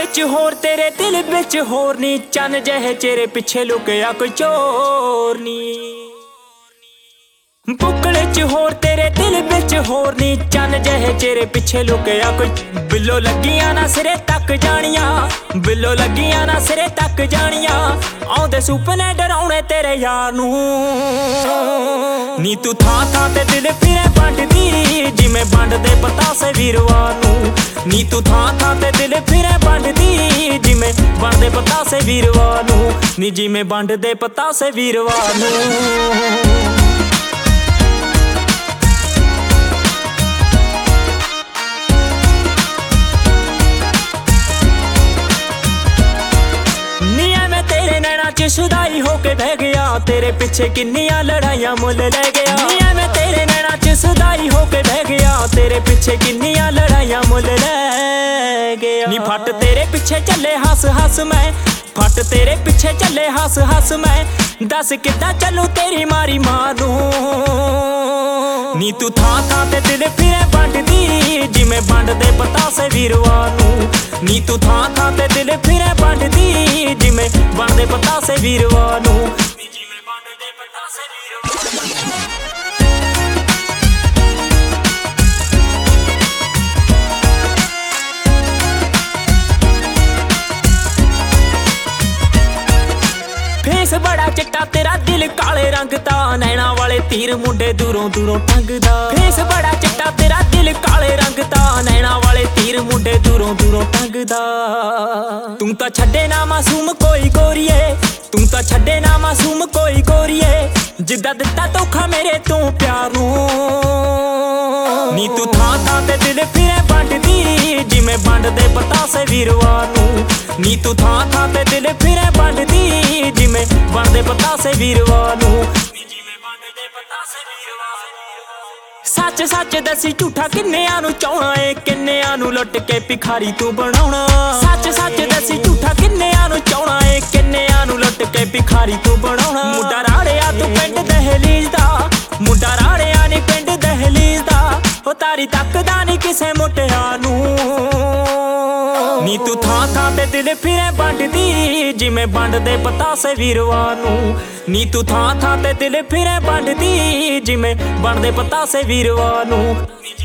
ਬੁਕਲੇ ਚ ਹੋਰ ਤੇਰੇ ਦਿਲ ਵਿੱਚ ਹੋਰ ਨੀ, ਚੰਨ ਜਿਹੇ ਚਿਹਰੇ ਪਿੱਛੇ ਲੁਕਿਆ ਕੋਈ ਚੋਰ ਨੀ। ਬੁਕਲੇ ਚ ਹੋਰ ਤੇਰੇ ਦਿਲ ਵਿੱਚ ਹੋਰ ਨੀ, ਚੰਨ ਜਿਹੇ ਚਿਹਰੇ ਪਿੱਛੇ ਲੁਕਿਆ ਕੋਈ। ਬਿੱਲੋ ਲੱਗੀਆਂ ਨਾ ਸਿਰੇ ਤੱਕ ਜਾਣੀਆਂ, ਬਿੱਲੋ ਲੱਗੀਆਂ ਨਾ ਸਿਰੇ ਤੱਕ ਜਾਣੀਆਂ, ਆਉਂਦੇ ਸੁਪਨੇ ਡਰਾਉਣੇ ਤੇਰੇ ਯਾਰ ਨੂੰ। ਨੀ ਤੂੰ ਥਾਂ ਥਾਂ ਤੇ ਦਿਲ ਫਿਰੇ ਵੰਡਦੀ, ਜਿਵੇਂ ਵੰਡਦੇ ਪਤਾਸੇ ਵੀਰਵਾਰ ਨੂੰ। ਨੀ ਤੂੰ ਥਾਂ ਥਾਂ ਤੇ ਦਿਲ ਫਿਰੇ ਵੰਡਦੀ, ਜਿਵੇਂ ਵੰਡਦੇ ਪਤਾਸੇ ਵੀਰਵਾਰ ਨੂੰ। ਨੀ ਜਿਵੇਂ ਵੰਡਦੇ ਪਤਾਸੇ ਵੀਰਵਾਰ ਨੂੰ। ਸ਼ੁਦਾਈ ਹੋ ਕੇ ਬਹਿ ਗਿਆ, ਤੇਰੇ ਪਿੱਛੇ ਕਿੰਨੀਆਂ ਲੜਾਈਆਂ ਮੁੱਲ ਲੈ ਗਿਆ। ਨੀ ਐਵੇਂ ਤੇਰੇ ਨੈਣਾ ਚ ਸ਼ੁਦਾਈ ਹੋ ਕੇ ਬਹਿ ਗਿਆ, ਤੇਰੇ ਪਿੱਛੇ ਕਿੰਨੀਆਂ ਲੜਾਈਆਂ ਮੁੱਲ ਲੈ ਗਿਆ। ਨੀ ਫੱਟ ਤੇਰੇ ਪਿੱਛੇ ਚੱਲੇ ਹੱਸ ਹੱਸ ਮੈਂ, ਫੱਟ ਤੇਰੇ ਪਿੱਛੇ ਚੱਲੇ ਹੱਸ ਹੱਸ ਮੈਂ, ਦੱਸ ਕਿੱਦਾਂ ਚੱਲੂ ਤੇਰੀ ਮਾਰੀ ਮਾਰ ਨੂੰ। ਨੀ ਤੂੰ ਥਾਂ ਥਾਂ ਤੇ ਦਿਲ ਫਿਰੇ ਵੰਡਦੀ, ਜਿਵੇਂ ਵੰਡਦੇ ਪਤਾਸੇ ਵੀਰਵਾਰ ਨੂੰ। ਨੀ ਤੂੰ ਥਾਂ ਥਾਂ ਤੇ ਦਿਲ ਫਿਰੇ ਵੰਡਦੀ, ਜਿਵੇਂ ਵੰਡਦੇ ਪਤਾਸੇ ਵੀਰਵਾਰ ਨੂੰ। ਜਿਵੇਂ ਵੰਡਦੇ ਪਤਾਸੇ ਵੀਰਵਾਰ ਨੂੰ। ਫੇਸ ਬੜਾ ਚਿੱਟਾ ਤੇਰਾ ਦਿਲ ਕਾਲੇ ਰੰਗ ਦਾ, ਨੈਣਾ ਵਾਲੇ ਤੀਰ ਮੁੰਡੇ ਦੂਰੋਂ ਦੂਰੋਂ ਟੰਗਦਾ। ਫੇਸ ਬੜਾ ਚਿੱਟਾ ਤੇਰਾ ਦਿਲ ਕਾਲੇ ਰੰਗ ਦਾ, ਨੈਣਾ ਵਾਲੇ ਤੀਰ ਮੁੰਡੇ ਦੂਰੋਂ ਦੂਰੋਂ ਟੰਗਦਾ। ਤੂੰ ਤਾਂ ਛੱਡੇ ਨਾ ਮਾਸੂਮ ਕੋਈ ਗੋਰੀਏ, ਤੂੰ ਤਾਂ ਛੱਡੇ ਨਾ ਮਾਸੂਮ ਕੋਈ ਗੋਰੀਏ, ਜਿੱਦਾਂ ਦਿੱਤਾ ਧੋਖਾ ਮੇਰੇ ਤੂੰ ਪਿਆਰ ਨੂੰ। ਨੀ ਤੂੰ ਥਾਂ ਥਾਂ ਤੇ ਦਿਲ ਫਿਰੇ ਵੰਡਦੀ, ਜਿਵੇਂ ਵੰਡਦੇ ਪਤਾਸੇ ਵੀਰਵਾਰ ਨੂੰ। ਨੀ ਤੂੰ ਥਾਂ ਥਾਂ ਤੇ ਦਿਲ ਫਿਰੇ ਵੰਡਦੀ, ਜਿਵੇਂ ਵੰਡਦੇ ਪਤਾਸੇ ਵੀਰਵਾਰ ਨੂੰ। ਸੱਚ ਸੱਚ ਦੱਸੀ ਝੂਠਾ ਕਿੰਨਿਆਂ ਨੂੰ ਚਾਹਣਾ ਏ, ਕਿੰਨਿਆਂ ਨੂੰ ਲੁੱਟ ਕੇ ਭਿਖਾਰੀ ਤੂੰ ਬਣਾਉਣਾ। ਸੱਚ ਸੱਚ ਦੱਸੀ ਝੂਠਾ ਕਿੰਨਿਆਂ ਨੂੰ ਚਾਹਣਾ ਏ, ਕਿੰਨਿਆਂ ਨੂੰ ਲੁੱਟ ਕੇ ਭਿਖਾਰੀ ਤੂੰ ਬਣਾਉਣਾ। ਮੁੰਡਾ ਰਾੜਿਆ ਤੂੰ ਪਿੰਡ ਦਹਲੀਜ਼ ਦਾ, ਮੁੰਡਾ ਰਾੜਿਆ ਨੀ ਪਿੰਡ ਦਹਲੀਜ਼ ਦਾ, ਉਹ ਤਾਰੀ ਤੱਕਦਾ ਨੀ ਕਿਸੇ ਮੁਟਿਆਰ ਨੂੰ। ਨੀ ਤੂੰ ਥਾਂ ਥਾਂ ਤੇ ਦਿਲ ਫਿਰੇ ਵੰਡਦੀ, ਜਿਵੇਂ ਵੰਡਦੇ ਪਤਾਸੇ ਵੀਰਵਾਰ ਨੂੰ। ਨੀ ਤੂੰ ਥਾਂ ਥਾਂ ਤੇ ਦਿਲ ਫਿਰੇ ਵੰਡਦੀ, ਜਿਵੇਂ ਵੰਡਦੇ ਪਤਾਸੇ ਵੀਰਵਾਰ ਨੂੰ।